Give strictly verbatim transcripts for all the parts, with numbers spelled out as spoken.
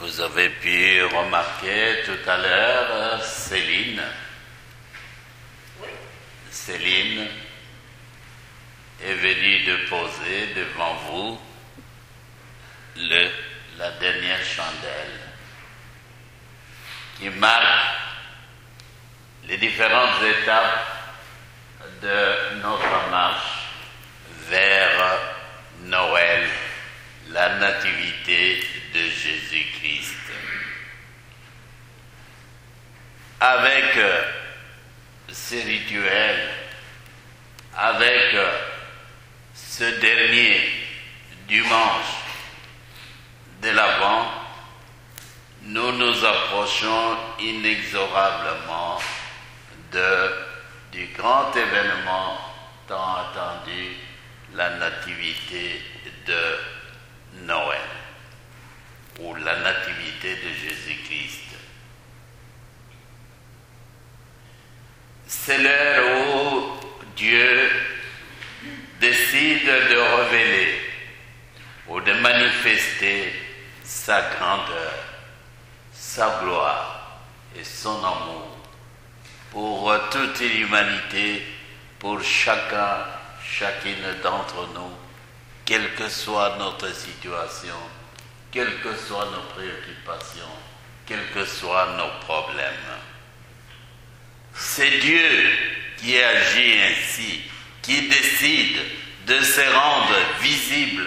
Vous avez pu remarquer tout à l'heure Céline. Oui. Céline est venue déposer devant vous le, la dernière chandelle qui marque les différentes étapes de notre marche vers Noël, la nativité de Jésus-Christ. Avec euh, ces rituels, avec euh, ce dernier dimanche de l'Avent, nous nous approchons inexorablement de, du grand événement tant attendu, la nativité de Noël, ou la nativité de Jésus-Christ. C'est l'heure où Dieu décide de révéler ou de manifester sa grandeur, sa gloire et son amour pour toute l'humanité, pour chacun, chacune d'entre nous, quelle que soit notre situation, quelles que soient nos préoccupations, quels que soient nos problèmes. C'est Dieu qui agit ainsi, qui décide de se rendre visible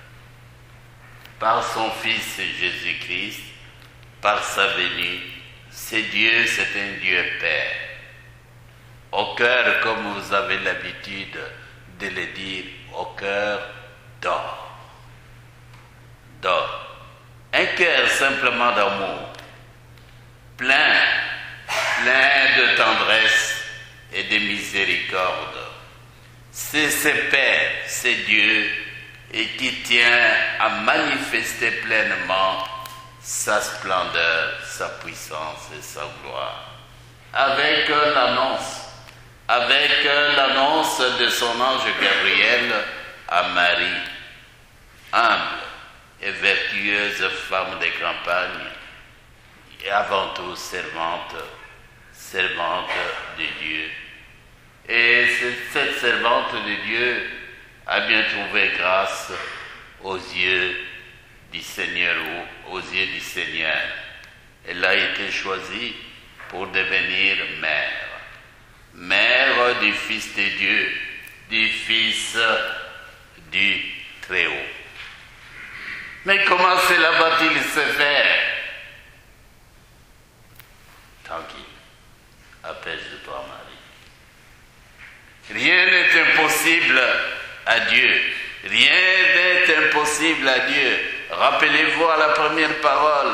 par son Fils Jésus-Christ, par sa venue. C'est Dieu, c'est un Dieu Père. Au cœur, comme vous avez l'habitude de le dire, au cœur d'or. D'or. Un cœur simplement d'amour, plein, plein de tendresse et de miséricorde. C'est ce Père, c'est Dieu, et qui tient à manifester pleinement sa splendeur, sa puissance et sa gloire. Avec l'annonce, avec l'annonce de son ange Gabriel à Marie, humble et vertueuse femme de campagne, et avant tout servante, servante de Dieu. Et cette servante de Dieu a bien trouvé grâce aux yeux du Seigneur, ou aux yeux du Seigneur. Elle a été choisie pour devenir mère. Mère du Fils de Dieu, du Fils du Très-Haut. Mais comment cela va-t-il se faire? Tranquille, apaise-toi, Marie. Rien n'est impossible à Dieu. Rien n'est impossible à Dieu. Rappelez-vous à la première parole.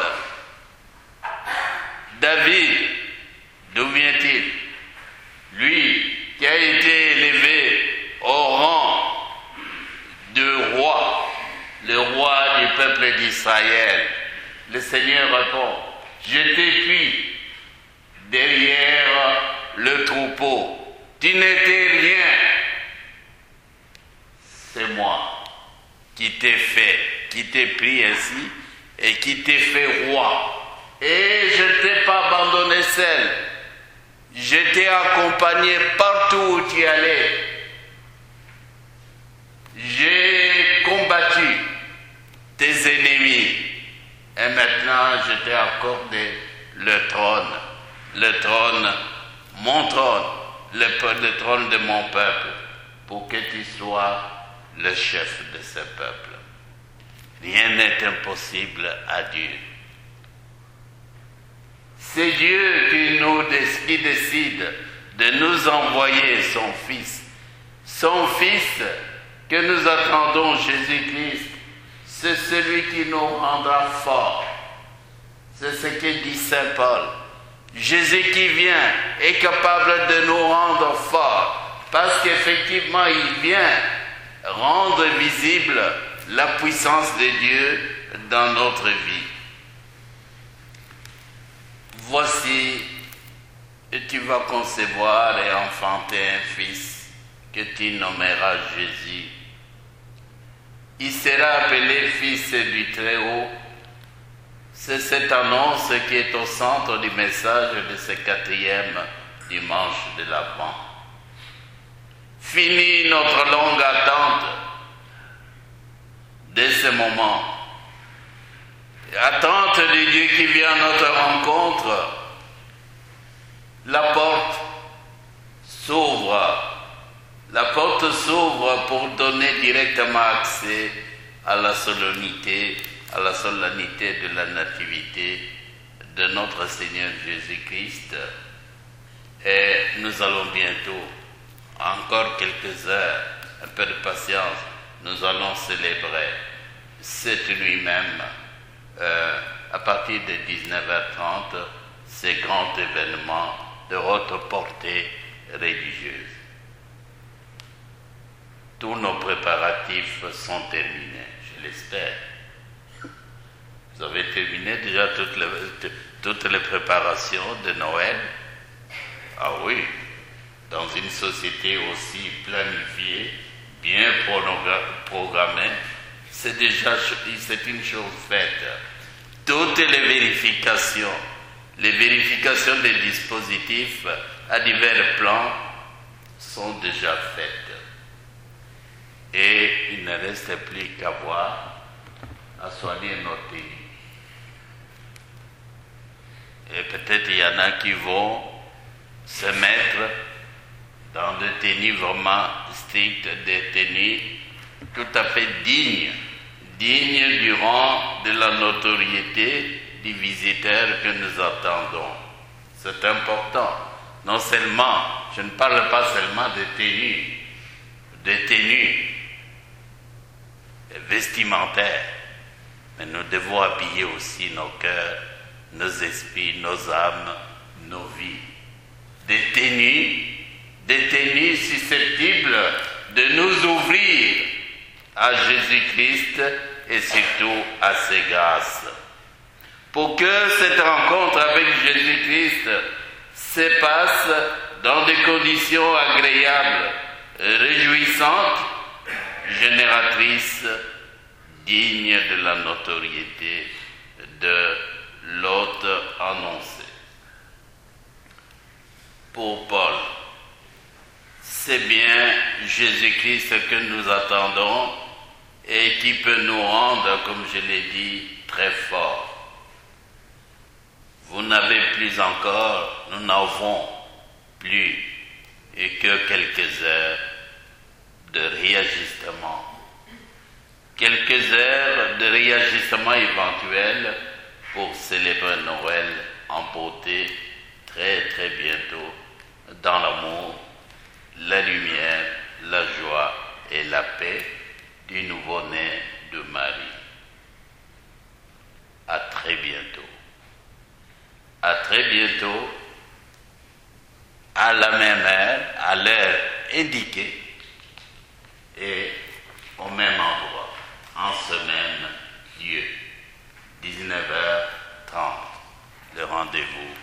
David, d'où vient-il? Lui qui a été élevé au rang de roi, le roi du peuple d'Israël. Le Seigneur répond, je t'ai pris derrière le troupeau. Tu n'étais rien. C'est moi qui t'ai fait, qui t'ai pris ainsi et qui t'ai fait roi. Et je ne t'ai pas abandonné seul. Je t'ai accompagné partout où tu allais. J'ai combattu tes ennemis. Et maintenant, je t'ai accordé le trône. Le trône, mon trône, le, le trône de mon peuple, pour que tu sois le chef de ce peuple. Rien n'est impossible à Dieu. C'est Dieu qui, nous, qui décide de nous envoyer son Fils. Son Fils que nous attendons, Jésus-Christ, c'est celui qui nous rendra forts. C'est ce que dit Saint Paul. Jésus qui vient est capable de nous rendre forts, parce qu'effectivement, il vient rendre visible la puissance de Dieu dans notre vie. Voici, tu vas concevoir et enfanter un fils que tu nommeras Jésus. Il sera appelé Fils du Très-Haut. C'est cette annonce qui est au centre du message de ce quatrième dimanche de l'Avent. Fini notre longue attente de ce moment. Attente de Dieu qui vient à notre rencontre. La porte s'ouvre. La porte s'ouvre pour donner directement accès à la solennité, à la solennité de la nativité de notre Seigneur Jésus-Christ. Et nous allons bientôt, encore quelques heures, un peu de patience, nous allons célébrer cette nuit même, euh, à partir de dix-neuf heures trente, ces grands événements de haute portée religieuse. Tous nos préparatifs sont terminés, je l'espère. Vous avez terminé déjà toutes les, toutes les préparations de Noël? Ah oui, dans une société aussi planifiée, bien programmée, c'est déjà c'est une chose faite. Toutes les vérifications, les vérifications des dispositifs à divers plans sont déjà faites. Et il ne reste plus qu'à voir, à soigner nos tenues. Et peut-être il y en a qui vont se mettre dans des tenues vraiment strictes, des tenues tout à fait dignes, dignes du rang de la notoriété du visiteur que nous attendons. C'est important. Non seulement, je ne parle pas seulement de tenues, de tenues vestimentaires, mais nous devons habiller aussi nos cœurs, nos esprits, nos âmes, nos vies. Des tenues, des tenues susceptibles de nous ouvrir à Jésus-Christ et surtout à ses grâces. Pour que cette rencontre avec Jésus-Christ se passe dans des conditions agréables, réjouissantes, génératrices, dignes de la notoriété de l'hôte annoncé. Pour Paul, c'est bien Jésus-Christ que nous attendons et qui peut nous rendre, comme je l'ai dit, très forts. Vous n'avez plus encore, nous n'avons plus que quelques heures de réajustement. Quelques heures de réajustement éventuel pour célébrer Noël en beauté très très bientôt, dans l'amour, la lumière, la joie et la paix du nouveau-né de Marie. À très bientôt. À très bientôt, à la même heure, à l'heure indiquée et au même endroit, en ce même lieu, dix-neuf heures trente, le rendez-vous